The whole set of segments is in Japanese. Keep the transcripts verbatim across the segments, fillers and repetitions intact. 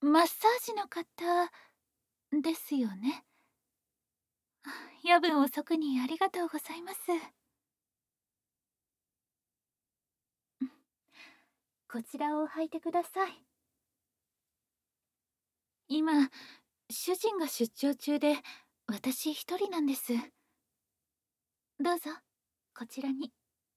マッサージの方ですよね。夜分遅くにありがとうございます。こちらを履いてください。今、主人が出張中で、私一人なんです。どうぞ、こちらに。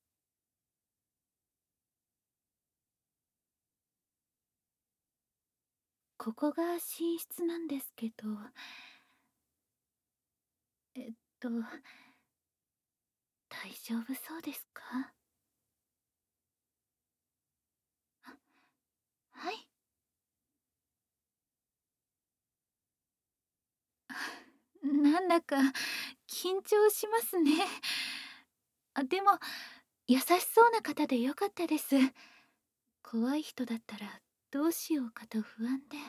ここが寝室なんですけど、えっと、大丈夫そうですか？はい。なんだか緊張しますね。あ、でも優しそうな方でよかったです。怖い人だったらどうしようかと不安で。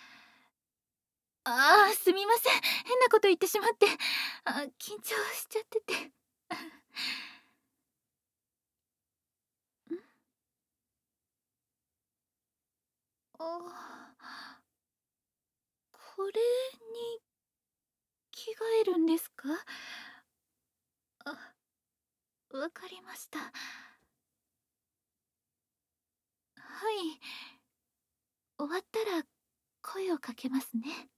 ああ、すみません。変なこと言ってしまって。あ、緊張しちゃってて。ん？あ、これに着替えるんですか？あ、わかりました。はい。終わったら声をかけますね。